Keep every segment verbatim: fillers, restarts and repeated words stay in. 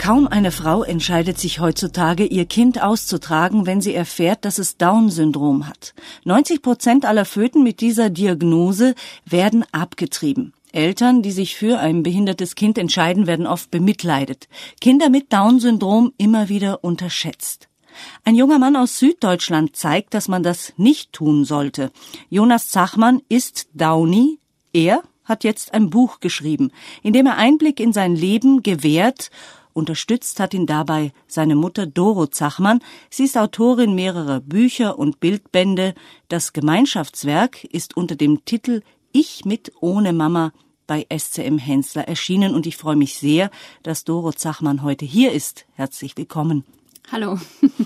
Kaum eine Frau entscheidet sich heutzutage, ihr Kind auszutragen, wenn sie erfährt, dass es Down-Syndrom hat. neunzig Prozent aller Föten mit dieser Diagnose werden abgetrieben. Eltern, die sich für ein behindertes Kind entscheiden, werden oft bemitleidet. Kinder mit Down-Syndrom immer wieder unterschätzt. Ein junger Mann aus Süddeutschland zeigt, dass man das nicht tun sollte. Jonas Zachmann ist Downy. Er hat jetzt ein Buch geschrieben, in dem er Einblick in sein Leben gewährt. Unterstützt hat ihn dabei seine Mutter Doro Zachmann. Sie ist Autorin mehrerer Bücher und Bildbände. Das Gemeinschaftswerk ist unter dem Titel Ich mit ohne Mama bei S C M Hensler erschienen. Und ich freue mich sehr, dass Doro Zachmann heute hier ist. Herzlich willkommen. Hallo.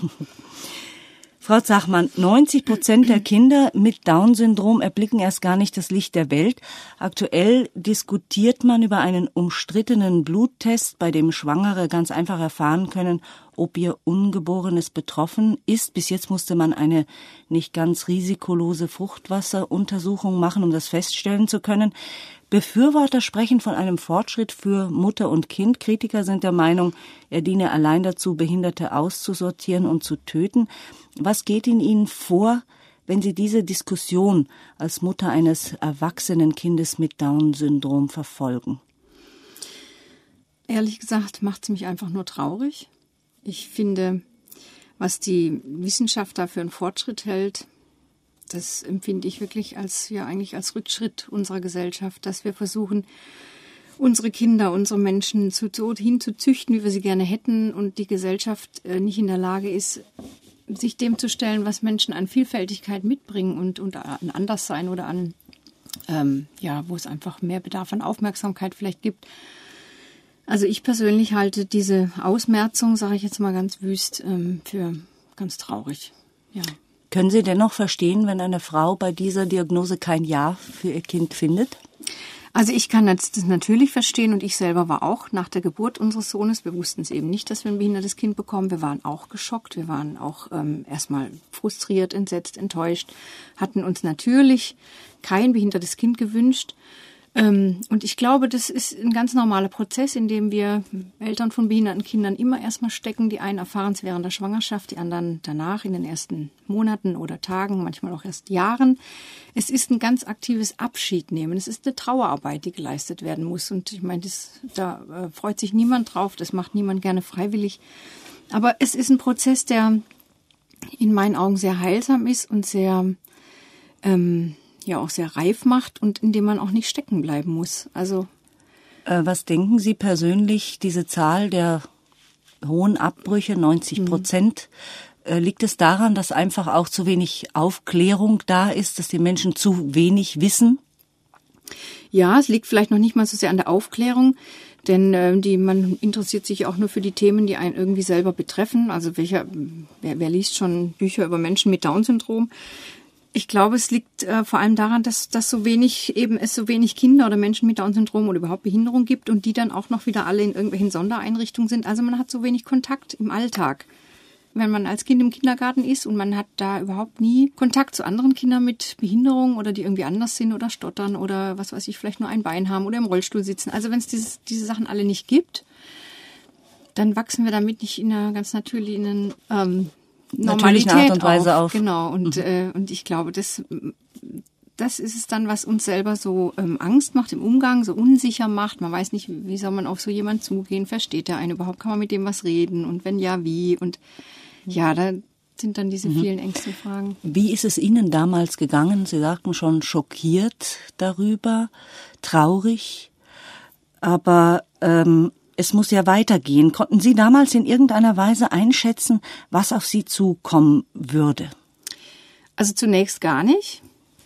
Frau Zachmann, neunzig Prozent der Kinder mit Down-Syndrom erblicken erst gar nicht das Licht der Welt. Aktuell diskutiert man über einen umstrittenen Bluttest, bei dem Schwangere ganz einfach erfahren können, ob ihr Ungeborenes betroffen ist. Bis jetzt musste man eine nicht ganz risikolose Fruchtwasseruntersuchung machen, um das feststellen zu können. Befürworter sprechen von einem Fortschritt für Mutter und Kind. Kritiker sind der Meinung, er diene allein dazu, Behinderte auszusortieren und zu töten. Was geht in Ihnen vor, wenn Sie diese Diskussion als Mutter eines erwachsenen Kindes mit Down-Syndrom verfolgen? Ehrlich gesagt macht es mich einfach nur traurig. Ich finde, was die Wissenschaft da für einen Fortschritt hält, das empfinde ich wirklich als, ja, eigentlich als Rückschritt unserer Gesellschaft, dass wir versuchen, unsere Kinder, unsere Menschen zu, so hinzuzüchten, wie wir sie gerne hätten, und die Gesellschaft äh, nicht in der Lage ist, sich dem zu stellen, was Menschen an Vielfältigkeit mitbringen und, und an Anderssein oder an, ähm, ja, wo es einfach mehr Bedarf an Aufmerksamkeit vielleicht gibt. Also ich persönlich halte diese Ausmerzung, sage ich jetzt mal ganz wüst, ähm, für ganz traurig, ja. Können Sie dennoch verstehen, wenn eine Frau bei dieser Diagnose kein Ja für ihr Kind findet? Also ich kann das natürlich verstehen, und ich selber war auch nach der Geburt unseres Sohnes, wir wussten es eben nicht, dass wir ein behindertes Kind bekommen, wir waren auch geschockt, wir waren auch ähm, erstmal frustriert, entsetzt, enttäuscht, hatten uns natürlich kein behindertes Kind gewünscht. Ähm, und ich glaube, das ist ein ganz normaler Prozess, in dem wir Eltern von behinderten Kindern immer erstmal stecken. Die einen erfahren es während der Schwangerschaft, die anderen danach in den ersten Monaten oder Tagen, manchmal auch erst Jahren. Es ist ein ganz aktives Abschiednehmen. Es ist eine Trauerarbeit, die geleistet werden muss. Und ich meine, das, da äh, freut sich niemand drauf, das macht niemand gerne freiwillig. Aber es ist ein Prozess, der in meinen Augen sehr heilsam ist und sehr ähm, ja auch sehr reif macht und in dem man auch nicht stecken bleiben muss. Also äh, was denken Sie persönlich, diese Zahl der hohen Abbrüche, neunzig Prozent, mhm. äh, liegt es daran, dass einfach auch zu wenig Aufklärung da ist, dass die Menschen zu wenig wissen? Ja, es liegt vielleicht noch nicht mal so sehr an der Aufklärung, denn äh, die man interessiert sich auch nur für die Themen, die einen irgendwie selber betreffen. Also welcher, wer, wer liest schon Bücher über Menschen mit Down-Syndrom? Ich glaube, es liegt äh, vor allem daran, dass, dass so wenig eben es so wenig Kinder oder Menschen mit Down-Syndrom oder überhaupt Behinderung gibt und die dann auch noch wieder alle in irgendwelchen Sondereinrichtungen sind. Also man hat so wenig Kontakt im Alltag. Wenn man als Kind im Kindergarten ist und man hat da überhaupt nie Kontakt zu anderen Kindern mit Behinderung oder die irgendwie anders sind oder stottern oder was weiß ich, vielleicht nur ein Bein haben oder im Rollstuhl sitzen. Also wenn es dieses, diese Sachen alle nicht gibt, dann wachsen wir damit nicht in einer ganz natürlichen ähm, Normalität Art und Weise auf. auf. Genau, und, mhm. äh, und ich glaube, das, das ist es dann, was uns selber so ähm, Angst macht im Umgang, so unsicher macht. Man weiß nicht, wie soll man auf so jemanden zugehen, versteht der einen überhaupt, kann man mit dem was reden und wenn ja, wie? Und ja, da sind dann diese vielen Ängste Fragen. Wie ist es Ihnen damals gegangen? Sie sagten schon schockiert darüber, traurig, aber ähm, es muss ja weitergehen. Konnten Sie damals in irgendeiner Weise einschätzen, was auf Sie zukommen würde? Also zunächst gar nicht.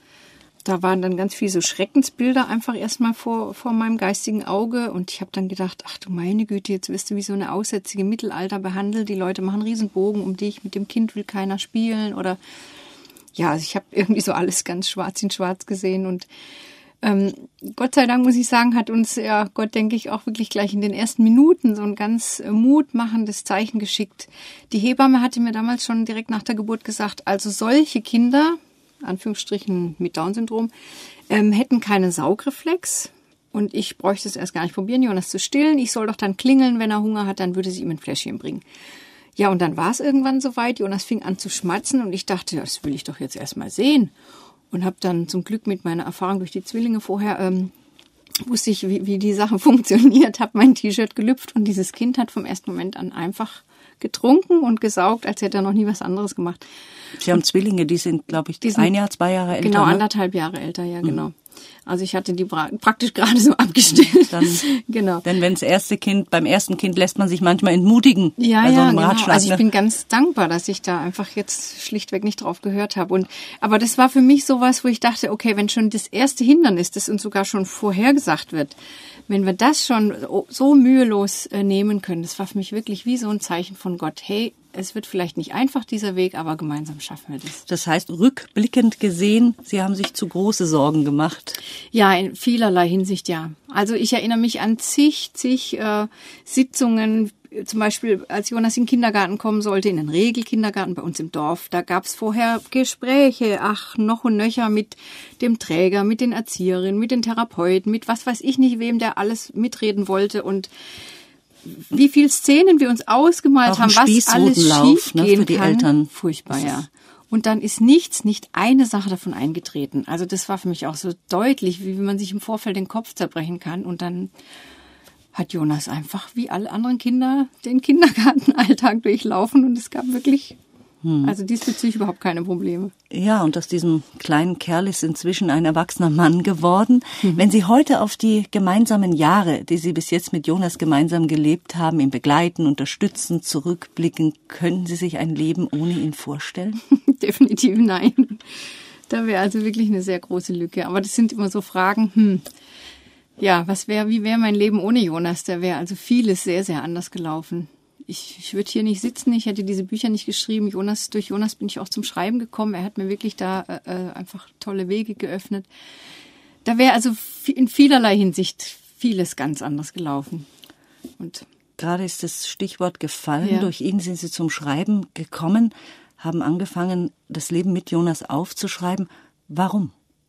Da waren dann ganz viele so Schreckensbilder einfach erstmal vor, vor meinem geistigen Auge. Und ich habe dann gedacht, ach du meine Güte, jetzt wirst du wie so eine Aussätzige im Mittelalter behandelt. Die Leute machen einen Riesenbogen um dich, mit dem Kind will keiner spielen. Oder ja, also ich habe irgendwie so alles ganz schwarz in schwarz gesehen. Und Ähm, Gott sei Dank, muss ich sagen, hat uns ja Gott, denke ich, auch wirklich gleich in den ersten Minuten so ein ganz äh, mutmachendes Zeichen geschickt. Die Hebamme hatte mir damals schon direkt nach der Geburt gesagt, also solche Kinder, Anführungsstrichen mit Down-Syndrom, ähm, hätten keinen Saugreflex, Und ich bräuchte es erst gar nicht probieren, Jonas zu stillen. Ich soll doch dann klingeln, wenn er Hunger hat, dann würde sie ihm ein Fläschchen bringen. Ja, und dann war es irgendwann soweit. Jonas fing an zu schmatzen und ich dachte, das will ich doch jetzt erst mal sehen. Und habe dann zum Glück mit meiner Erfahrung durch die Zwillinge vorher, ähm, wusste ich, wie, wie die Sache funktioniert, habe mein T-Shirt gelüpft und dieses Kind hat vom ersten Moment an einfach getrunken und gesaugt, als hätte er noch nie was anderes gemacht. Sie haben und Zwillinge, die sind, glaube ich, sind ein Jahr, zwei Jahre älter. Genau, ne? anderthalb Jahre älter, ja, genau. Mhm. Also ich hatte die pra- praktisch gerade so abgestellt. Dann, genau. Denn wenn das erste Kind, beim ersten Kind lässt man sich manchmal entmutigen. Ja, bei so ja, einem genau. Ratschlag, also ich ne? bin ganz dankbar, dass ich da einfach jetzt schlichtweg nicht drauf gehört habe. Und aber das war für mich sowas, wo ich dachte, okay, wenn schon das erste Hindernis, das uns sogar schon vorhergesagt wird, wenn wir das schon so mühelos äh, nehmen können, das war für mich wirklich wie so ein Zeichen von Gott. Hey, es wird vielleicht nicht einfach, dieser Weg, aber gemeinsam schaffen wir das. Das heißt, rückblickend gesehen, Sie haben sich zu große Sorgen gemacht. Ja, in vielerlei Hinsicht, ja. Also ich erinnere mich an zig, zig äh, Sitzungen, zum Beispiel als Jonas in den Kindergarten kommen sollte, in den Regelkindergarten bei uns im Dorf. Da gab es vorher Gespräche, ach, noch und nöcher mit dem Träger, mit den Erzieherinnen, mit den Therapeuten, mit was weiß ich nicht wem, der alles mitreden wollte und wie viele Szenen wir uns ausgemalt Auch haben, was alles schief ne, gehen für die kann. Eltern. Furchtbar, ja. Und dann ist nichts, nicht eine Sache davon eingetreten. Also das war für mich auch so deutlich, wie man sich im Vorfeld den Kopf zerbrechen kann. Und dann hat Jonas einfach wie alle anderen Kinder den Kindergartenalltag durchlaufen. Und es gab wirklich, hm. also diesbezüglich überhaupt keine Probleme. Ja, und aus diesem kleinen Kerl ist inzwischen ein erwachsener Mann geworden. Mhm. Wenn Sie heute auf die gemeinsamen Jahre, die Sie bis jetzt mit Jonas gemeinsam gelebt haben, ihn begleiten, unterstützen, zurückblicken, können Sie sich ein Leben ohne ihn vorstellen? Definitiv nein. Da wäre also wirklich eine sehr große Lücke. Aber das sind immer so Fragen, hm, ja, was wäre, wie wäre mein Leben ohne Jonas? Da wäre also vieles sehr, sehr anders gelaufen. Ich, ich würde hier nicht sitzen, ich hätte diese Bücher nicht geschrieben. Jonas, durch Jonas bin ich auch zum Schreiben gekommen. Er hat mir wirklich da äh, einfach tolle Wege geöffnet. Da wäre also in vielerlei Hinsicht vieles ganz anders gelaufen. Und gerade ist das Stichwort gefallen. Ja. Durch ihn sind Sie zum Schreiben gekommen, haben angefangen, das Leben mit Jonas aufzuschreiben. Warum?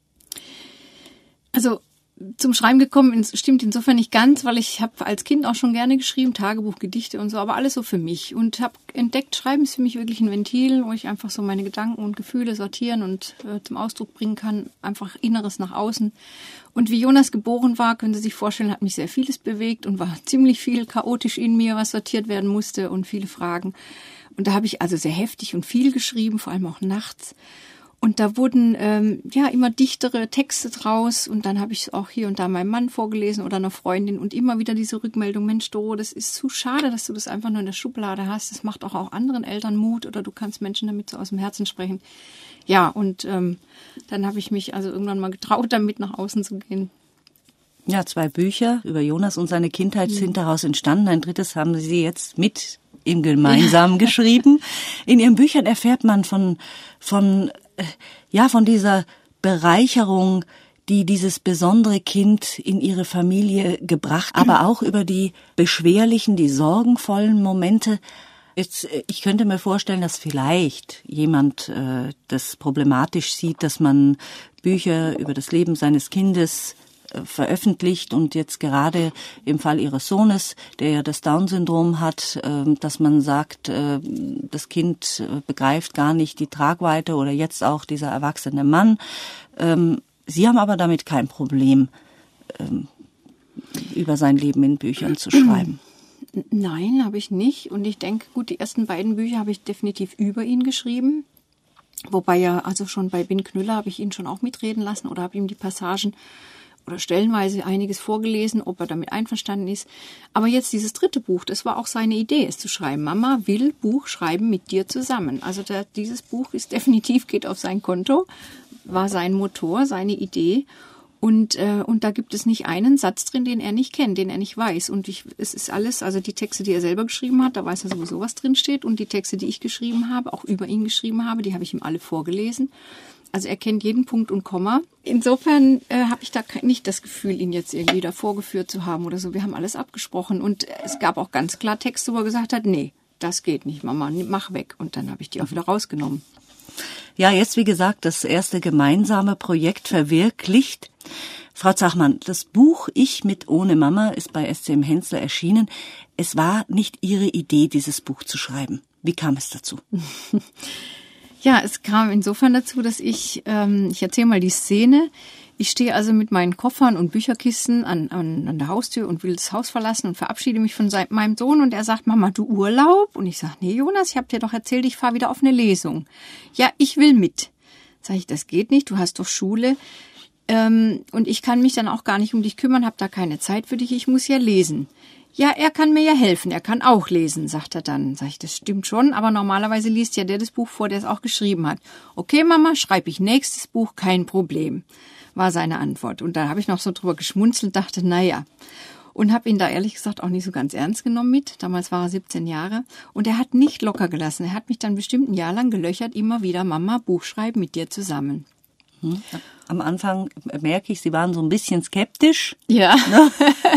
Also zum Schreiben gekommen stimmt insofern nicht ganz, weil ich habe als Kind auch schon gerne geschrieben, Tagebuch, Gedichte und so, aber alles so für mich. Und habe entdeckt, Schreiben ist für mich wirklich ein Ventil, wo ich einfach so meine Gedanken und Gefühle sortieren und äh, zum Ausdruck bringen kann, einfach Inneres nach außen. Und wie Jonas geboren war, können Sie sich vorstellen, hat mich sehr vieles bewegt und war ziemlich viel chaotisch in mir, was sortiert werden musste und viele Fragen. Und da habe ich also sehr heftig und viel geschrieben, vor allem auch nachts. Und da wurden ähm, ja immer dichtere Texte draus und dann habe ich auch hier und da meinem Mann vorgelesen oder einer Freundin und immer wieder diese Rückmeldung, Mensch Doro, das ist zu schade, dass du das einfach nur in der Schublade hast. Das macht auch, auch anderen Eltern Mut oder du kannst Menschen damit so aus dem Herzen sprechen. Ja, und ähm, dann habe ich mich also irgendwann mal getraut, damit nach außen zu gehen. Ja, zwei Bücher über Jonas und seine Kindheit mhm. sind daraus entstanden. Ein drittes haben Sie jetzt mit ihm gemeinsam ja. geschrieben. In Ihren Büchern erfährt man von von ja, von dieser Bereicherung, die dieses besondere Kind in ihre Familie gebracht, aber auch über die beschwerlichen, die sorgenvollen Momente. Jetzt, ich könnte mir vorstellen, dass vielleicht jemand äh, das problematisch sieht, dass man Bücher über das Leben seines Kindes veröffentlicht und jetzt gerade im Fall Ihres Sohnes, der ja das Down-Syndrom hat, dass man sagt, das Kind begreift gar nicht die Tragweite oder jetzt auch dieser erwachsene Mann. Sie haben aber damit kein Problem, über sein Leben in Büchern zu schreiben. Nein, habe ich nicht. Und ich denke, gut, die ersten beiden Bücher habe ich definitiv über ihn geschrieben. Wobei ja, also schon bei Bin Knüller habe ich ihn schon auch mitreden lassen oder habe ihm die Passagen oder stellenweise einiges vorgelesen, ob er damit einverstanden ist. Aber jetzt dieses dritte Buch, das war auch seine Idee, es zu schreiben. Mama will Buch schreiben mit dir zusammen. Also da, dieses Buch ist definitiv, geht auf sein Konto, war sein Motor, seine Idee. Und, äh, und da gibt es nicht einen Satz drin, den er nicht kennt, den er nicht weiß. Und ich, es ist alles, also die Texte, die er selber geschrieben hat, da weiß er sowieso, was drin steht. Und die Texte, die ich geschrieben habe, auch über ihn geschrieben habe, die habe ich ihm alle vorgelesen. Also er kennt jeden Punkt und Komma. Insofern äh, habe ich da nicht das Gefühl, ihn jetzt irgendwie da vorgeführt zu haben oder so. Wir haben alles abgesprochen. Und es gab auch ganz klar Texte, wo er gesagt hat, nee, das geht nicht, Mama, mach weg. Und dann habe ich die auch wieder rausgenommen. Ja, jetzt wie gesagt, das erste gemeinsame Projekt verwirklicht. Frau Zachmann, das Buch Ich mit ohne Mama ist bei S C M Hensler erschienen. Es war nicht Ihre Idee, dieses Buch zu schreiben. Wie kam es dazu? Ja, es kam insofern dazu, dass ich, ähm, ich erzähle mal die Szene. Ich stehe also mit meinen Koffern und Bücherkisten an, an, an der Haustür und will das Haus verlassen und verabschiede mich von sein, meinem Sohn. Und er sagt, Mama, du Urlaub? Und ich sage, nee, Jonas, ich habe dir doch erzählt, ich fahre wieder auf eine Lesung. Ja, ich will mit. Sag ich, das geht nicht, du hast doch Schule. Ähm, und ich kann mich dann auch gar nicht um dich kümmern, habe da keine Zeit für dich, ich muss ja lesen. Ja, er kann mir ja helfen, er kann auch lesen, sagt er dann. Sag ich, das stimmt schon, aber normalerweise liest ja der das Buch vor, der es auch geschrieben hat. Okay, Mama, schreibe ich nächstes Buch, kein Problem, war seine Antwort. Und da habe ich noch so drüber geschmunzelt, dachte, naja. Und habe ihn da ehrlich gesagt auch nicht so ganz ernst genommen mit. Damals war er siebzehn Jahre. Und er hat nicht locker gelassen. Er hat mich dann bestimmt ein Jahr lang gelöchert, immer wieder, Mama, Buch schreiben mit dir zusammen. Hm. Am Anfang merke ich, Sie waren so ein bisschen skeptisch. Ja. Ne?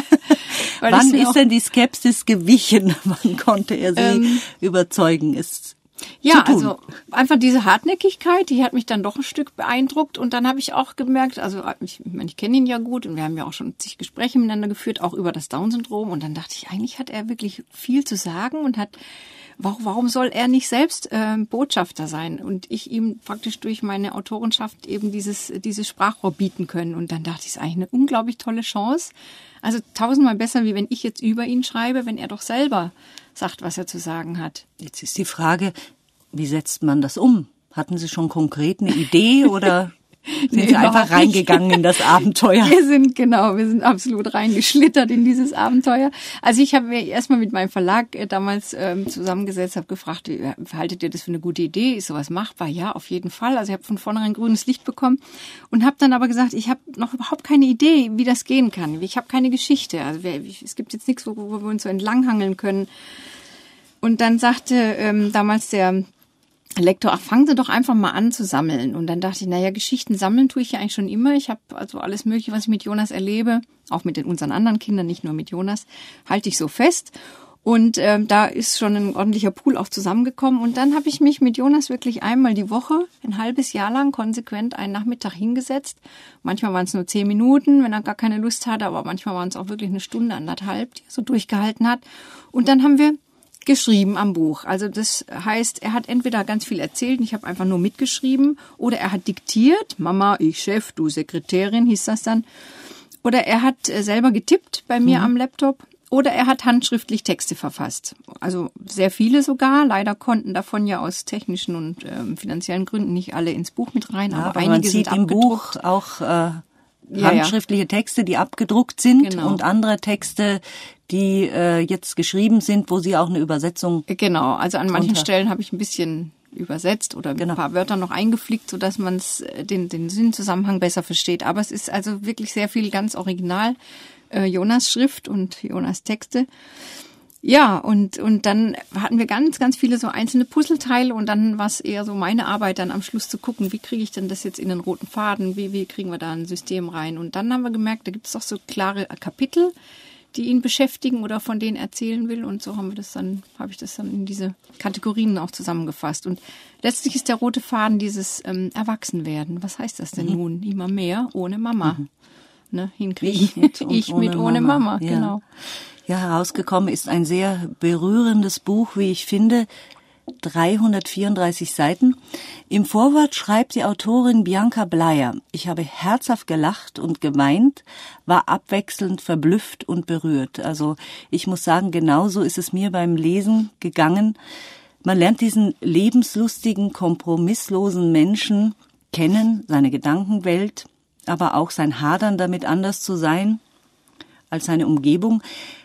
Wann ist denn die Skepsis gewichen? Wann konnte er Sie ähm, überzeugen, es ja, zu tun? Also einfach diese Hartnäckigkeit, die hat mich dann doch ein Stück beeindruckt. Und dann habe ich auch gemerkt, also ich, ich, meine, ich kenne ihn ja gut und wir haben ja auch schon zig Gespräche miteinander geführt, auch über das Down-Syndrom. Und dann dachte ich, eigentlich hat er wirklich viel zu sagen und hat, warum, warum soll er nicht selbst äh, Botschafter sein und ich ihm praktisch durch meine Autorenschaft eben dieses, dieses Sprachrohr bieten können. Und dann dachte ich, es ist eigentlich eine unglaublich tolle Chance. Also tausendmal besser, wie wenn ich jetzt über ihn schreibe, wenn er doch selber sagt, was er zu sagen hat. Jetzt ist die Frage, wie setzt man das um? Hatten Sie schon konkret eine Idee oder sind nee, Sie einfach reingegangen in das Abenteuer? Wir sind, genau, wir sind absolut reingeschlittert in dieses Abenteuer. Also ich habe mir erstmal mit meinem Verlag äh, damals ähm, zusammengesetzt, habe gefragt, wie, haltet ihr das für eine gute Idee? Ist sowas machbar? Ja, auf jeden Fall. Also ich habe von vornherein grünes Licht bekommen und habe dann aber gesagt, ich habe noch überhaupt keine Idee, wie das gehen kann. Ich habe keine Geschichte. Also wir, es gibt jetzt nichts, wo, wo wir uns so entlanghangeln können. Und dann sagte ähm, damals der Lektor, ach, fangen Sie doch einfach mal an zu sammeln. Und dann dachte ich, naja, Geschichten sammeln tue ich ja eigentlich schon immer. Ich habe also alles Mögliche, was ich mit Jonas erlebe, auch mit den, unseren anderen Kindern, nicht nur mit Jonas, halte ich so fest. Und ähm, da ist schon ein ordentlicher Pool auch zusammengekommen. Und dann habe ich mich mit Jonas wirklich einmal die Woche, ein halbes Jahr lang, konsequent einen Nachmittag hingesetzt. Manchmal waren es nur zehn Minuten, wenn er gar keine Lust hatte, aber manchmal waren es auch wirklich eine Stunde, anderthalb, die er so durchgehalten hat. Und dann haben wir geschrieben am Buch. Also das heißt, er hat entweder ganz viel erzählt, ich habe einfach nur mitgeschrieben, oder er hat diktiert, Mama, ich Chef, du Sekretärin, hieß das dann. Oder er hat selber getippt bei mir mhm. am Laptop. Oder er hat handschriftlich Texte verfasst. Also sehr viele sogar. Leider konnten davon ja aus technischen und ähm, finanziellen Gründen nicht alle ins Buch mit rein. Ja, aber, aber einige man sieht sind im Buch auch äh, handschriftliche ja, ja. Texte, die abgedruckt sind genau. und andere Texte, die äh, jetzt geschrieben sind, wo Sie auch eine Übersetzung. Genau, also an manchen Stellen habe ich ein bisschen übersetzt oder genau. ein paar Wörter noch eingeflickt, sodass man den, den Sinnzusammenhang besser versteht. Aber es ist also wirklich sehr viel ganz original. Äh, Jonas Schrift und Jonas Texte. Ja, und und dann hatten wir ganz, ganz viele so einzelne Puzzleteile und dann war es eher so meine Arbeit, dann am Schluss zu gucken, wie kriege ich denn das jetzt in den roten Faden, wie wie kriegen wir da ein System rein. Und dann haben wir gemerkt, da gibt es doch so klare Kapitel, die ihn beschäftigen oder von denen erzählen will. Und so haben wir das dann, habe ich das dann in diese Kategorien auch zusammengefasst. Und letztlich ist der rote Faden dieses ähm, Erwachsenwerden. Was heißt das denn mhm. nun? Immer mehr ohne Mama. Mhm. Ne, hinkriegen. Ich mit, ich mit ohne Mama, Mama ja. genau. Ja, herausgekommen ist ein sehr berührendes Buch, wie ich finde, dreihundertvierunddreißig Seiten. Im Vorwort schreibt die Autorin Bianca Bleier, ich habe herzhaft gelacht und geweint, war abwechselnd verblüfft und berührt. Also ich muss sagen, genauso ist es mir beim Lesen gegangen. Man lernt diesen lebenslustigen, kompromisslosen Menschen kennen, seine Gedankenwelt, aber auch sein Hadern damit, anders zu sein als seine Umgebung.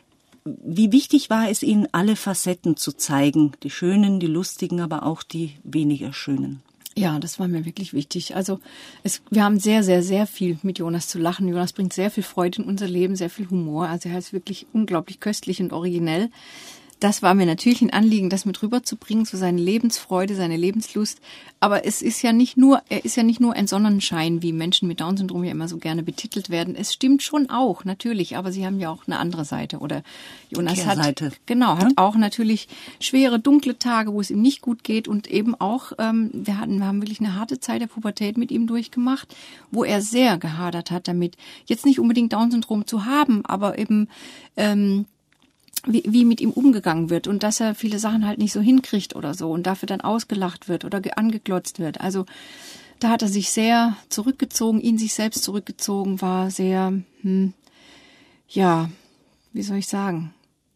Wie wichtig war es Ihnen, alle Facetten zu zeigen, die schönen, die lustigen, aber auch die weniger schönen? Ja, das war mir wirklich wichtig. Also es, wir haben sehr, sehr, sehr viel mit Jonas zu lachen. Jonas bringt sehr viel Freude in unser Leben, sehr viel Humor. Also er ist wirklich unglaublich köstlich und originell. das war mir natürlich ein Anliegen, das mit rüberzubringen, so seine Lebensfreude, seine Lebenslust. Aber es ist ja nicht nur, er ist ja nicht nur ein Sonnenschein, wie Menschen mit Down-Syndrom ja immer so gerne betitelt werden. Es stimmt schon auch, natürlich, aber sie haben ja auch eine andere Seite. Oder Jonas Kehrseite. hat, genau, hat auch natürlich schwere, dunkle Tage, wo es ihm nicht gut geht und eben auch, ähm, wir hatten, wir haben wirklich eine harte Zeit der Pubertät mit ihm durchgemacht, wo er sehr gehadert hat damit, jetzt nicht unbedingt Down-Syndrom zu haben, aber eben, ähm, Wie, wie mit ihm umgegangen wird und dass er viele Sachen halt nicht so hinkriegt oder so und dafür dann ausgelacht wird oder angeglotzt wird. Also da hat er sich sehr zurückgezogen, ihn sich selbst zurückgezogen, war sehr, hm, ja, wie soll ich sagen,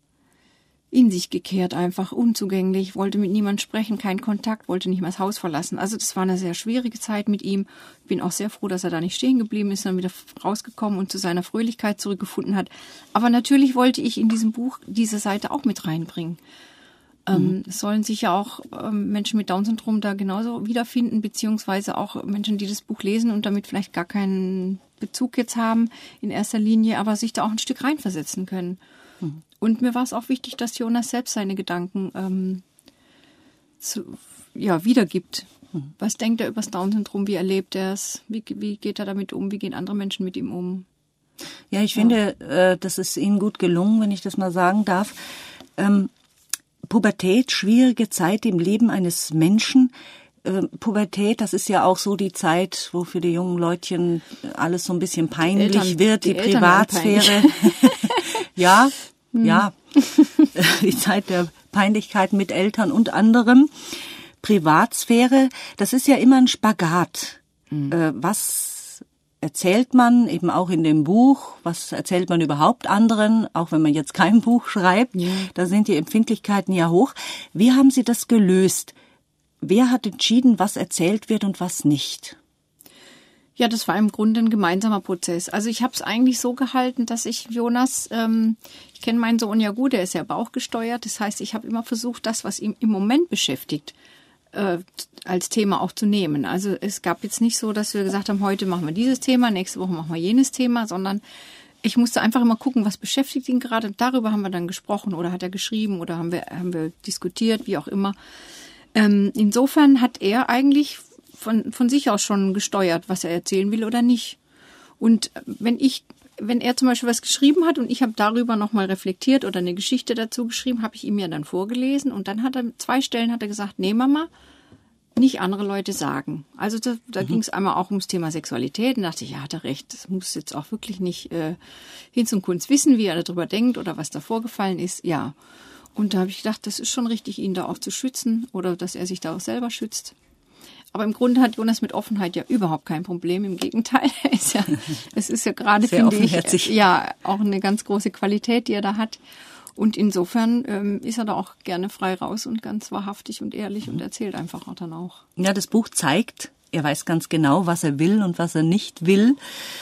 in sich gekehrt, einfach unzugänglich, wollte mit niemandem sprechen, keinen Kontakt, wollte nicht mehr das Haus verlassen. Also das war eine sehr schwierige Zeit mit ihm. Ich bin auch sehr froh, dass er da nicht stehen geblieben ist, dann wieder rausgekommen und zu seiner Fröhlichkeit zurückgefunden hat. Aber natürlich wollte ich in diesem Buch diese Seite auch mit reinbringen. Mhm. Ähm, es sollen sich ja auch ähm, Menschen mit Down-Syndrom da genauso wiederfinden, beziehungsweise auch Menschen, die das Buch lesen und damit vielleicht gar keinen Bezug jetzt haben in erster Linie, aber sich da auch ein Stück reinversetzen können. Mhm. Und mir war es auch wichtig, dass Jonas selbst seine Gedanken ähm, zu, ja, wiedergibt. Mhm. Was denkt er über das Down-Syndrom? Wie erlebt er es? Wie, wie geht er damit um? Wie gehen andere Menschen mit ihm um? Ja, ich ja. finde, äh, das ist Ihnen gut gelungen, wenn ich das mal sagen darf. Ähm, Pubertät, schwierige Zeit im Leben eines Menschen. Äh, Pubertät, das ist ja auch so die Zeit, wo für die jungen Leutchen alles so ein bisschen peinlich die Eltern, wird, die, die Privatsphäre. ja, hm. ja, die Zeit der Peinlichkeit mit Eltern und anderem. Privatsphäre, das ist ja immer ein Spagat. Hm. Äh, was erzählt man eben auch in dem Buch? Was erzählt man überhaupt anderen, auch wenn man jetzt kein Buch schreibt? Ja. Da sind die Empfindlichkeiten ja hoch. Wie haben Sie das gelöst? Wer hat entschieden, was erzählt wird und was nicht? Ja, das war im Grunde ein gemeinsamer Prozess. Also ich habe es eigentlich so gehalten, dass ich Jonas, ähm, ich kenne meinen Sohn ja gut, der ist ja bauchgesteuert. Das heißt, ich habe immer versucht, das, was ihn im Moment beschäftigt, äh, als Thema auch zu nehmen. Also es gab jetzt nicht so, dass wir gesagt haben, heute machen wir dieses Thema, nächste Woche machen wir jenes Thema, sondern ich musste einfach immer gucken, was beschäftigt ihn gerade. Darüber haben wir dann gesprochen oder hat er geschrieben oder haben wir, haben wir diskutiert, wie auch immer. Ähm, insofern hat er eigentlich von, von sich aus schon gesteuert, was er erzählen will oder nicht. Und wenn ich, wenn er zum Beispiel was geschrieben hat und ich habe darüber nochmal reflektiert oder eine Geschichte dazu geschrieben, habe ich ihm ja dann vorgelesen und dann hat er, zwei Stellen hat er gesagt, nee Mama, nicht andere Leute sagen. Also da, da mhm. ging es einmal auch ums Thema Sexualität und dachte ich, ja, hat er recht, das muss jetzt auch wirklich nicht äh, Hinz und Kunz wissen, wie er darüber denkt oder was da vorgefallen ist, ja. Und da habe ich gedacht, das ist schon richtig, ihn da auch zu schützen oder dass er sich da auch selber schützt. Aber im Grunde hat Jonas mit Offenheit ja überhaupt kein Problem. Im Gegenteil, ist ja, es ist ja gerade, sehr finde ich, ja auch eine ganz große Qualität, die er da hat. Und insofern ähm, ist er da auch gerne frei raus und ganz wahrhaftig und ehrlich und erzählt einfach auch dann auch. Ja, das Buch zeigt, er weiß ganz genau, was er will und was er nicht will.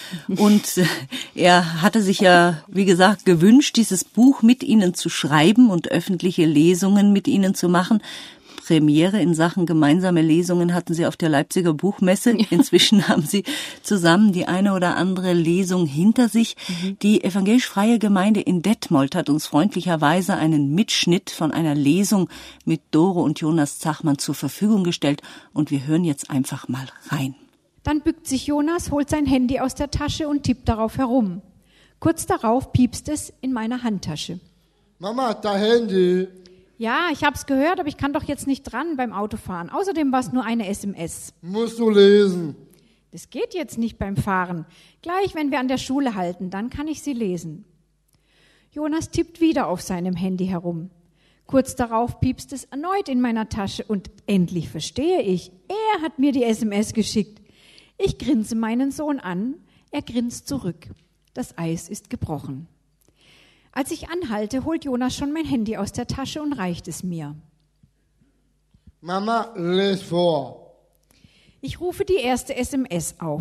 Und äh, er hatte sich ja, wie gesagt, gewünscht, dieses Buch mit Ihnen zu schreiben und öffentliche Lesungen mit Ihnen zu machen. Premiere in Sachen gemeinsame Lesungen hatten Sie auf der Leipziger Buchmesse. Inzwischen haben Sie zusammen die eine oder andere Lesung hinter sich. Mhm. Die evangelisch-freie Gemeinde in Detmold hat uns freundlicherweise einen Mitschnitt von einer Lesung mit Dore und Jonas Zachmann zur Verfügung gestellt. Und wir hören jetzt einfach mal rein. Dann bückt sich Jonas, holt sein Handy aus der Tasche und tippt darauf herum. Kurz darauf piepst es in meiner Handtasche. Mama, da Handy. Ja, ich hab's gehört, aber ich kann doch jetzt nicht dran beim Autofahren. Außerdem war es nur eine S M S. Musst du lesen. Das geht jetzt nicht beim Fahren. Gleich, wenn wir an der Schule halten, dann kann ich sie lesen. Jonas tippt wieder auf seinem Handy herum. Kurz darauf piepst es erneut in meiner Tasche und endlich verstehe ich, er hat mir die S M S geschickt. Ich grinse meinen Sohn an, er grinst zurück. Das Eis ist gebrochen. Als ich anhalte, holt Jonas schon mein Handy aus der Tasche und reicht es mir. Mama, les vor. Ich rufe die erste S M S auf.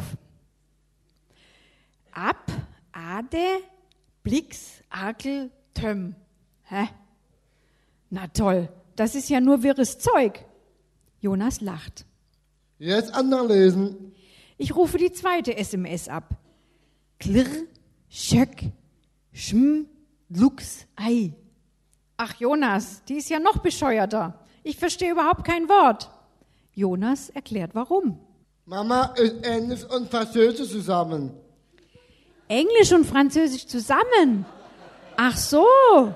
Ab, Ade, Blix, Akel, Töm. Hä? Na toll, das ist ja nur wirres Zeug. Jonas lacht. Jetzt anderen lesen. Ich rufe die zweite S M S ab. Klirr, Schöck, Schm, Lux, Ei. Ach Jonas, die ist ja noch bescheuerter. Ich verstehe überhaupt kein Wort. Jonas erklärt warum. Mama ist Englisch und Französisch zusammen. Englisch und Französisch zusammen? Ach so.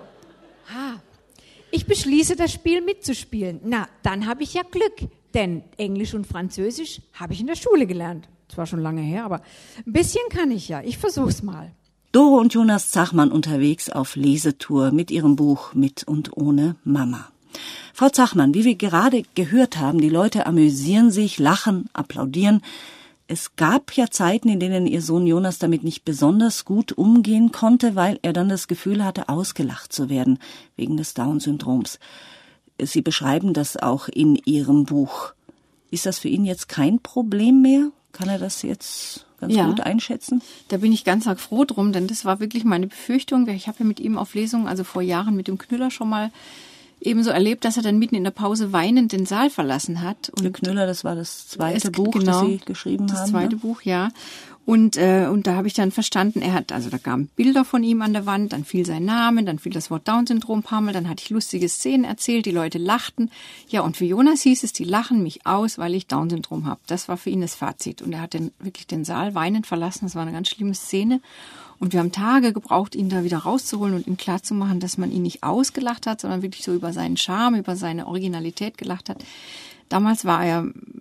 Ha. Ich beschließe, das Spiel mitzuspielen. Na, dann habe ich ja Glück, denn Englisch und Französisch habe ich in der Schule gelernt. Zwar schon lange her, aber ein bisschen kann ich ja. Ich versuch's mal. Doro und Jonas Zachmann unterwegs auf Lesetour mit ihrem Buch Mit und ohne Mama. Frau Zachmann, wie wir gerade gehört haben, die Leute amüsieren sich, lachen, applaudieren. Es gab ja Zeiten, in denen Ihr Sohn Jonas damit nicht besonders gut umgehen konnte, weil er dann das Gefühl hatte, ausgelacht zu werden wegen des Down-Syndroms. Sie beschreiben das auch in Ihrem Buch. Ist das für ihn jetzt kein Problem mehr? Kann er das jetzt ganz ja, gut einschätzen? Da bin ich ganz arg froh drum, denn das war wirklich meine Befürchtung. Ich habe ja mit ihm auf Lesungen, also vor Jahren mit dem Knüller schon mal ebenso erlebt, dass er dann mitten in der Pause weinend den Saal verlassen hat. Und der Knüller, das war das zweite es, Buch, genau, das Sie geschrieben das haben. Das zweite ne? Buch, ja. Und, äh, und da habe ich dann verstanden, er hat, also da kamen Bilder von ihm an der Wand, dann fiel sein Name, dann fiel das Wort Down-Syndrom ein paar Mal, dann hatte ich lustige Szenen erzählt, die Leute lachten. Ja, und für Jonas hieß es, die lachen mich aus, weil ich Down-Syndrom habe. Das war für ihn das Fazit. Und er hat den, wirklich den Saal weinend verlassen. Das war eine ganz schlimme Szene. Und wir haben Tage gebraucht, ihn da wieder rauszuholen und ihm klarzumachen, dass man ihn nicht ausgelacht hat, sondern wirklich so über seinen Charme, über seine Originalität gelacht hat. Damals war er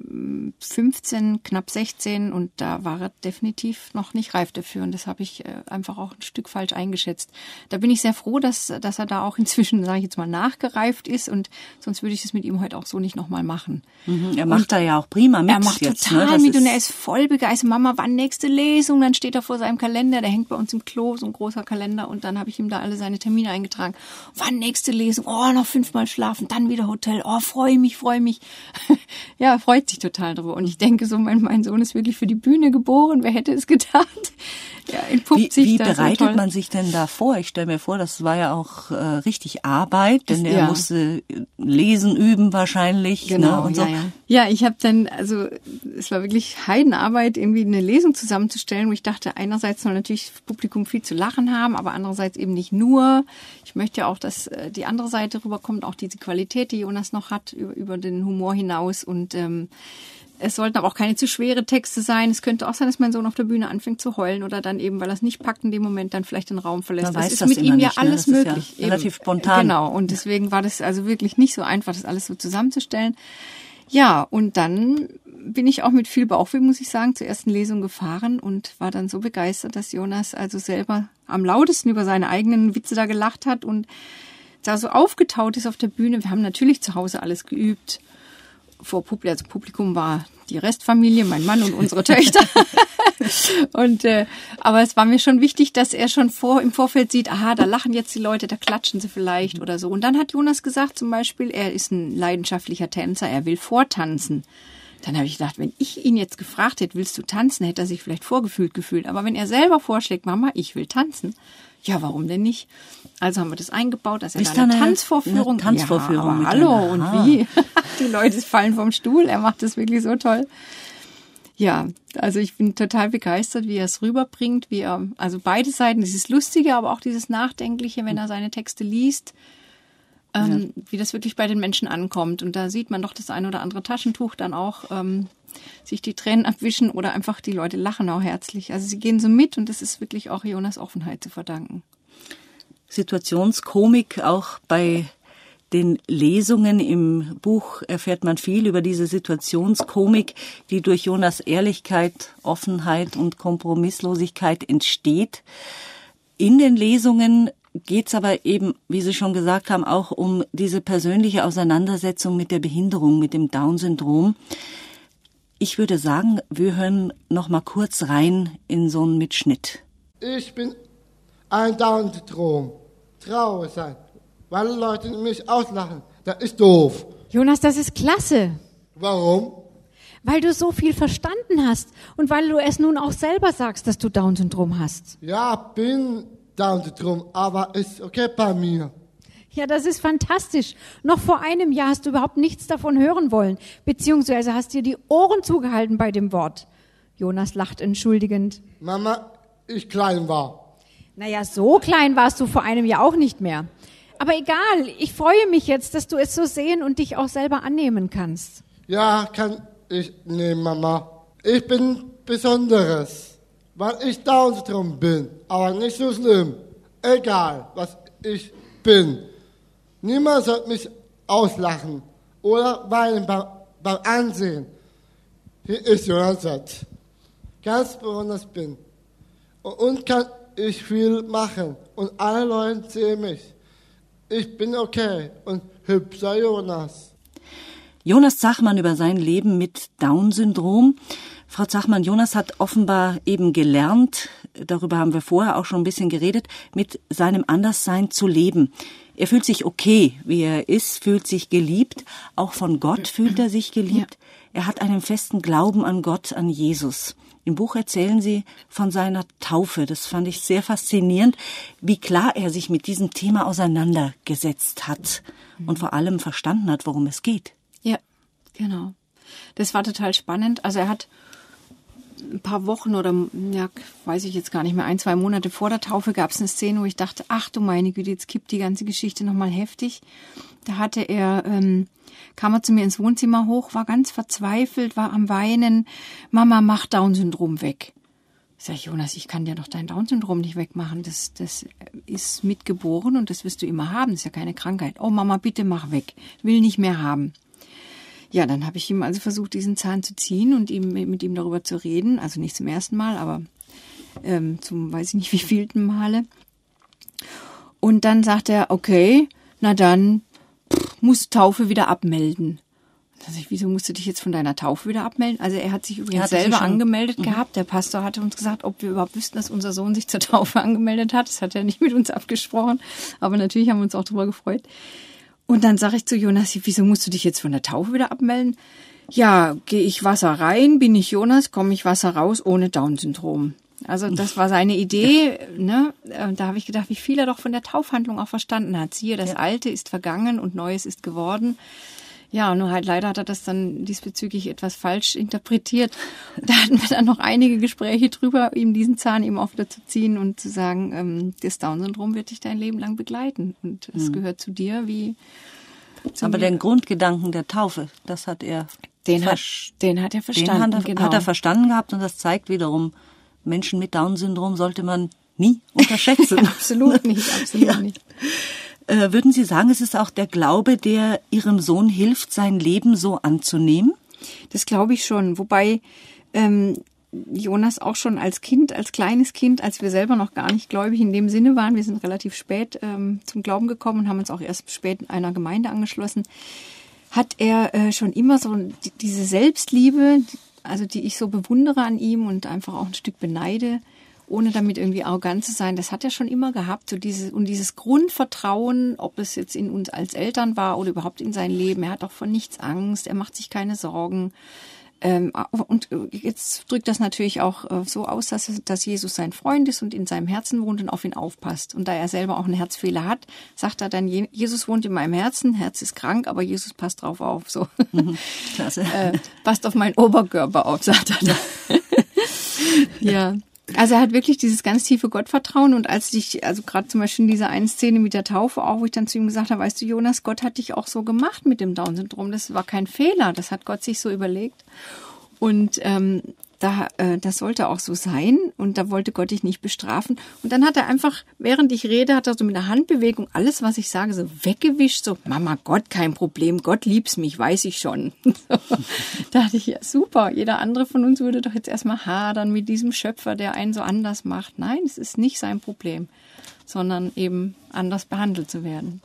fünfzehn, knapp sechzehn und da war er definitiv noch nicht reif dafür und das habe ich einfach auch ein Stück falsch eingeschätzt. Da bin ich sehr froh, dass, dass er da auch inzwischen, sage ich jetzt mal, nachgereift ist und sonst würde ich das mit ihm heute auch so nicht nochmal machen. Mhm, er macht und da ja auch prima mit. Er macht jetzt, total ne? mit und er ist voll begeistert. Mama, wann nächste Lesung? Dann steht er vor seinem Kalender, der hängt bei uns im Klo, so ein großer Kalender und dann habe ich ihm da alle seine Termine eingetragen. Wann nächste Lesung? Oh, noch fünfmal schlafen, dann wieder Hotel. Oh, freue mich, freue mich. Ja, er freut sich total drüber. Und ich denke so, mein, mein Sohn ist wirklich für die Bühne geboren. Wer hätte es gedacht? Ja, entpuppt wie sich wie da bereitet so toll. man sich denn da vor? Ich stelle mir vor, das war ja auch äh, richtig Arbeit, denn das, er ja. musste lesen üben wahrscheinlich. Genau, ne, und so. ja, ja. Ja, ich habe dann, also es war wirklich Heidenarbeit, irgendwie eine Lesung zusammenzustellen, wo ich dachte, einerseits soll natürlich das Publikum viel zu lachen haben, aber andererseits eben nicht nur. Ich möchte ja auch, dass äh, die andere Seite rüberkommt, auch diese Qualität, die Jonas noch hat, über, über den Humor hinaus und ähm, es sollten aber auch keine zu schwere Texte sein. Es könnte auch sein, dass mein Sohn auf der Bühne anfängt zu heulen oder dann eben, weil er es nicht packt, in dem Moment dann vielleicht den Raum verlässt. Man das weiß ist das mit immer ihm ja nicht, ne? alles Das ist möglich. ja relativ spontan. Genau. Und deswegen war das also wirklich nicht so einfach, das alles so zusammenzustellen. Ja, und dann bin ich auch mit viel Bauchweh, muss ich sagen, zur ersten Lesung gefahren und war dann so begeistert, dass Jonas also selber am lautesten über seine eigenen Witze da gelacht hat und da so aufgetaut ist auf der Bühne. Wir haben natürlich zu Hause alles geübt. Vor Publikum, also Publikum war die Restfamilie, mein Mann und unsere Töchter. und äh, aber es war mir schon wichtig, dass er schon vor im Vorfeld sieht, aha, da lachen jetzt die Leute, da klatschen sie vielleicht oder so. Und dann hat Jonas gesagt zum Beispiel, er ist ein leidenschaftlicher Tänzer, er will vortanzen. Dann habe ich gedacht, wenn ich ihn jetzt gefragt hätte, willst du tanzen, hätte er sich vielleicht vorgefühlt gefühlt. Aber wenn er selber vorschlägt, Mama, ich will tanzen, ja, warum denn nicht? Also haben wir das eingebaut, dass er Ist da eine, eine Tanzvorführung. eine Tanzvorführung ja, aber mit hallo, einer, und aha. wie? Die Leute fallen vom Stuhl, er macht das wirklich so toll. Ja, also ich bin total begeistert, wie er es rüberbringt, wie er, also beide Seiten, dieses Lustige, aber auch dieses Nachdenkliche, wenn er seine Texte liest, ähm, ja. wie das wirklich bei den Menschen ankommt. Und da sieht man doch das ein oder andere Taschentuch dann auch, ähm, sich die Tränen abwischen oder einfach die Leute lachen auch herzlich. Also sie gehen so mit und das ist wirklich auch Jonas Offenheit zu verdanken. Situationskomik auch bei den Lesungen im Buch erfährt man viel über diese Situationskomik, die durch Jonas Ehrlichkeit, Offenheit und Kompromisslosigkeit entsteht. In den Lesungen geht es aber eben, wie Sie schon gesagt haben, auch um diese persönliche Auseinandersetzung mit der Behinderung, mit dem Down-Syndrom. Ich würde sagen, wir hören noch mal kurz rein in so einen Mitschnitt. Ich bin ein Down-Syndrom. Traurig sein, weil Leute mich auslachen. Das ist doof. Jonas, das ist klasse. Warum? Weil du so viel verstanden hast und weil du es nun auch selber sagst, dass du Down-Syndrom hast. Ja, bin Down-Syndrom, aber ist okay bei mir. Ja, das ist fantastisch. Noch vor einem Jahr hast du überhaupt nichts davon hören wollen, beziehungsweise hast dir die Ohren zugehalten bei dem Wort. Jonas lacht entschuldigend. Mama, ich klein war. Naja, so klein warst du vor einem Jahr auch nicht mehr. Aber egal, ich freue mich jetzt, dass du es so sehen und dich auch selber annehmen kannst. Ja, kann ich nehmen, Mama. Ich bin Besonderes, weil ich Down-Syndrom bin, aber nicht so schlimm. Egal, was ich bin. Niemand soll mich auslachen oder weinen beim, beim Ansehen. Hier ist Jonas, ganz besonders bin. Und kann ich viel machen und alle Leute sehen mich. Ich bin okay und hübscher Jonas. Jonas Zachmann über sein Leben mit Down-Syndrom. Frau Zachmann, Jonas hat offenbar eben gelernt, darüber haben wir vorher auch schon ein bisschen geredet, mit seinem Anderssein zu leben. Er fühlt sich okay, wie er ist, fühlt sich geliebt. Auch von Gott fühlt er sich geliebt. Ja. Er hat einen festen Glauben an Gott, an Jesus. Im Buch erzählen Sie von seiner Taufe. Das fand ich sehr faszinierend, wie klar er sich mit diesem Thema auseinandergesetzt hat und vor allem verstanden hat, worum es geht. Ja, genau. Das war total spannend. Also er hat ein paar Wochen oder, ja, weiß ich jetzt gar nicht mehr, ein, zwei Monate vor der Taufe gab es eine Szene, wo ich dachte, ach du meine Güte, jetzt kippt die ganze Geschichte nochmal heftig. Da hatte er, ähm, kam er zu mir ins Wohnzimmer hoch, war ganz verzweifelt, war am Weinen. Mama, mach Down-Syndrom weg. Sag ich, Jonas, ich kann dir doch dein Down-Syndrom nicht wegmachen. Das, das ist mitgeboren und das wirst du immer haben. Das ist ja keine Krankheit. Oh Mama, bitte mach weg. Will nicht mehr haben. Ja, dann habe ich ihm also versucht, diesen Zahn zu ziehen und ihm, mit ihm darüber zu reden. Also nicht zum ersten Mal, aber ähm, zum weiß ich nicht wie vielten Male. Und dann sagt er, okay, na dann pff, musst Taufe wieder abmelden. Da sag ich, wieso musst du dich jetzt von deiner Taufe wieder abmelden? Also er hat sich übrigens hat selber angemeldet mhm. gehabt. Der Pastor hatte uns gesagt, ob wir überhaupt wüssten, dass unser Sohn sich zur Taufe angemeldet hat. Das hat er nicht mit uns abgesprochen. Aber natürlich haben wir uns auch darüber gefreut. Und dann sage ich zu Jonas, wieso musst du dich jetzt von der Taufe wieder abmelden? Ja, gehe ich Wasser rein, bin ich Jonas, komme ich Wasser raus ohne Down-Syndrom. Also das war seine Idee. Ne? Da habe ich gedacht, wie viel er doch von der Taufhandlung auch verstanden hat. Siehe, das ja. Alte ist vergangen und Neues ist geworden. Ja, nur halt leider hat er das dann diesbezüglich etwas falsch interpretiert. Da hatten wir dann noch einige Gespräche drüber, ihm diesen Zahn eben auch wieder zu ziehen und zu sagen, ähm, das Down-Syndrom wird dich dein Leben lang begleiten. Und es mhm. gehört zu dir wie zu Aber mir. den Grundgedanken der Taufe, das hat er den hat, den hat er verstanden. Den hat er, genau. hat er verstanden gehabt und das zeigt wiederum, Menschen mit Down-Syndrom sollte man nie unterschätzen. Absolut nicht, absolut ja. nicht. Äh, würden Sie sagen, es ist auch der Glaube, der Ihrem Sohn hilft, sein Leben so anzunehmen? Das glaube ich schon. Wobei ähm, Jonas auch schon als Kind, als kleines Kind, als wir selber noch gar nicht gläubig in dem Sinne waren, wir sind relativ spät ähm, zum Glauben gekommen und haben uns auch erst spät in einer Gemeinde angeschlossen, hat er äh, schon immer so die, diese Selbstliebe, also die ich so bewundere an ihm und einfach auch ein Stück beneide, ohne damit irgendwie arrogant zu sein, das hat er schon immer gehabt. So dieses, und dieses Grundvertrauen, ob es jetzt in uns als Eltern war oder überhaupt in sein Leben. Er hat auch vor nichts Angst, er macht sich keine Sorgen. Ähm, und jetzt drückt das natürlich auch so aus, dass, dass Jesus sein Freund ist und in seinem Herzen wohnt und auf ihn aufpasst. Und da er selber auch einen Herzfehler hat, sagt er dann, Jesus wohnt in meinem Herzen, Herz ist krank, aber Jesus passt drauf auf. So. Mhm, klasse. äh, passt auf meinen Oberkörper auf, sagt er dann. Ja. Also er hat wirklich dieses ganz tiefe Gottvertrauen und als ich, also gerade zum Beispiel in dieser einen Szene mit der Taufe auch, wo ich dann zu ihm gesagt habe, weißt du Jonas, Gott hat dich auch so gemacht mit dem Down-Syndrom, das war kein Fehler, das hat Gott sich so überlegt und ähm, da, äh, das sollte auch so sein und da wollte Gott dich nicht bestrafen und dann hat er einfach, während ich rede, hat er so mit einer Handbewegung alles, was ich sage, so weggewischt, so Mama, Gott, kein Problem, Gott liebt's mich, weiß ich schon. So. Da dachte ich, ja super, jeder andere von uns würde doch jetzt erstmal hadern mit diesem Schöpfer, der einen so anders macht. Nein, es ist nicht sein Problem, sondern eben anders behandelt zu werden.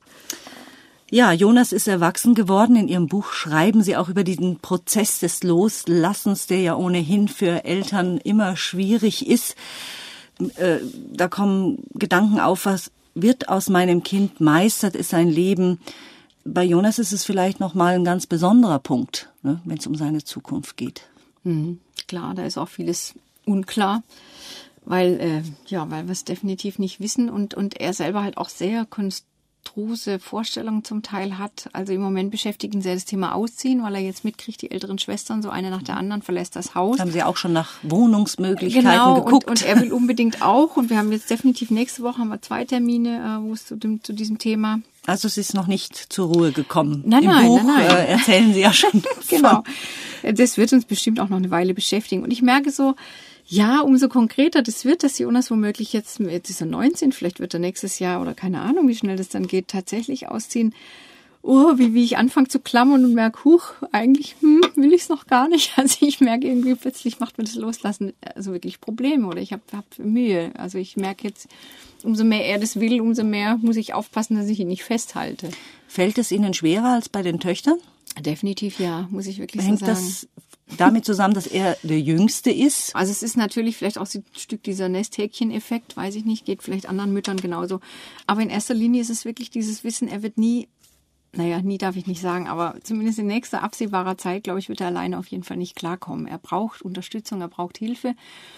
Ja, Jonas ist erwachsen geworden. In Ihrem Buch schreiben Sie auch über diesen Prozess des Loslassens, der ja ohnehin für Eltern immer schwierig ist. Äh, da kommen Gedanken auf, was wird aus meinem Kind, meistert es sein Leben. Bei Jonas ist es vielleicht nochmal ein ganz besonderer Punkt, ne, wenn es um seine Zukunft geht. Mhm, klar, da ist auch vieles unklar, weil, äh, ja, weil wir es definitiv nicht wissen und, und er selber halt auch sehr konstruiert abstruse Vorstellungen zum Teil hat. Also im Moment beschäftigt ihn sehr das Thema Ausziehen, weil er jetzt mitkriegt, die älteren Schwestern, so eine nach der anderen, verlässt das Haus. Haben Sie auch schon nach Wohnungsmöglichkeiten genau, geguckt? Und, und er will unbedingt auch. Und wir haben jetzt definitiv nächste Woche haben wir zwei Termine, wo es zu, dem, zu diesem Thema. Also es ist noch nicht zur Ruhe gekommen. Nein, Im nein, Buch nein, nein. Äh, erzählen Sie ja schon. Genau. Das wird uns bestimmt auch noch eine Weile beschäftigen. Und ich merke so, ja, umso konkreter das wird, dass Jonas womöglich jetzt, jetzt ist er neunzehn, vielleicht wird er nächstes Jahr oder keine Ahnung, wie schnell das dann geht, tatsächlich ausziehen. Oh, wie, wie ich anfange zu klammern und merke, huch, eigentlich hm, will ich es noch gar nicht. Also ich merke irgendwie, plötzlich macht mir das Loslassen also wirklich Probleme oder ich habe hab Mühe. Also ich merke jetzt, umso mehr er das will, umso mehr muss ich aufpassen, dass ich ihn nicht festhalte. Fällt es Ihnen schwerer als bei den Töchtern? Definitiv ja, muss ich wirklich Hängt so sagen. das damit zusammen, dass er der Jüngste ist? Also es ist natürlich vielleicht auch so ein Stück dieser Nesthäkchen-Effekt, weiß ich nicht, geht vielleicht anderen Müttern genauso. Aber in erster Linie ist es wirklich dieses Wissen, er wird nie, naja, nie darf ich nicht sagen, aber zumindest in nächster absehbarer Zeit, glaube ich, wird er alleine auf jeden Fall nicht klarkommen. Er braucht Unterstützung, er braucht Hilfe.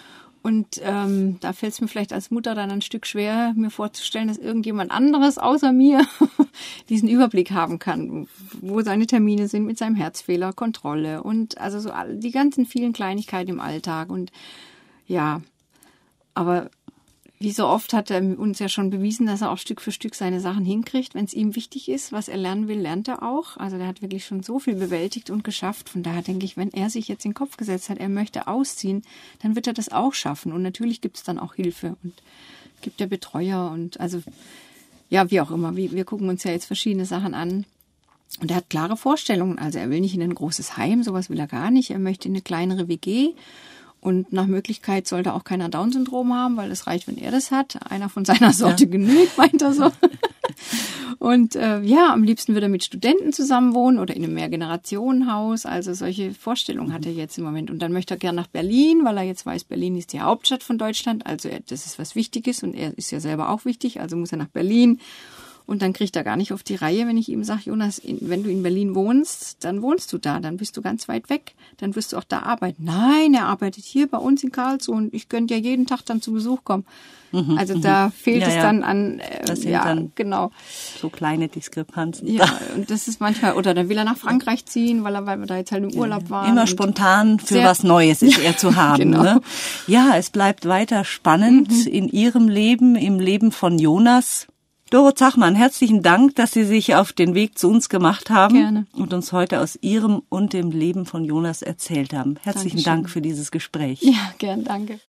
Und ähm, da fällt es mir vielleicht als Mutter dann ein Stück schwer, mir vorzustellen, dass irgendjemand anderes außer mir diesen Überblick haben kann, wo seine Termine sind mit seinem Herzfehler, Kontrolle und also so all die ganzen vielen Kleinigkeiten im Alltag. Und ja, aber wie so oft hat er uns ja schon bewiesen, dass er auch Stück für Stück seine Sachen hinkriegt. Wenn es ihm wichtig ist, was er lernen will, lernt er auch. Also der hat wirklich schon so viel bewältigt und geschafft. Von daher denke ich, wenn er sich jetzt in den Kopf gesetzt hat, er möchte ausziehen, dann wird er das auch schaffen. Und natürlich gibt es dann auch Hilfe und gibt der Betreuer und also ja, wie auch immer. Wir, wir gucken uns ja jetzt verschiedene Sachen an. Und er hat klare Vorstellungen. Also er will nicht in ein großes Heim, sowas will er gar nicht. Er möchte in eine kleinere W G. Und nach Möglichkeit sollte auch keiner Down-Syndrom haben, weil es reicht, wenn er das hat. Einer von seiner Sorte ja. genügt, meint er so. Und äh, ja, am liebsten würde er mit Studenten zusammenwohnen oder in einem Mehrgenerationenhaus. Also solche Vorstellungen hat er jetzt im Moment. Und dann möchte er gern nach Berlin, weil er jetzt weiß, Berlin ist die Hauptstadt von Deutschland. Also er, das ist was Wichtiges und er ist ja selber auch wichtig. Also muss er nach Berlin. Und dann kriegt er gar nicht auf die Reihe, wenn ich ihm sage, Jonas, wenn du in Berlin wohnst, dann wohnst du da, dann bist du ganz weit weg, dann wirst du auch da arbeiten. Nein, er arbeitet hier bei uns in Karlsruhe und ich könnte ja jeden Tag dann zu Besuch kommen. Mhm, also mhm. da fehlt ja, es ja. dann an, äh, das sind ja, dann genau. so kleine Diskrepanzen. Ja, und das ist manchmal, oder dann will er nach Frankreich ziehen, weil er, weil wir da jetzt halt im Urlaub waren. Immer spontan für was Neues ist er zu haben. Genau. Ne? Ja, es bleibt weiter spannend mhm. in Ihrem Leben, im Leben von Jonas. Doro Zachmann, herzlichen Dank, dass Sie sich auf den Weg zu uns gemacht haben Gerne. Und uns heute aus Ihrem und dem Leben von Jonas erzählt haben. Herzlichen Dankeschön. Dank für dieses Gespräch. Ja, gern, danke.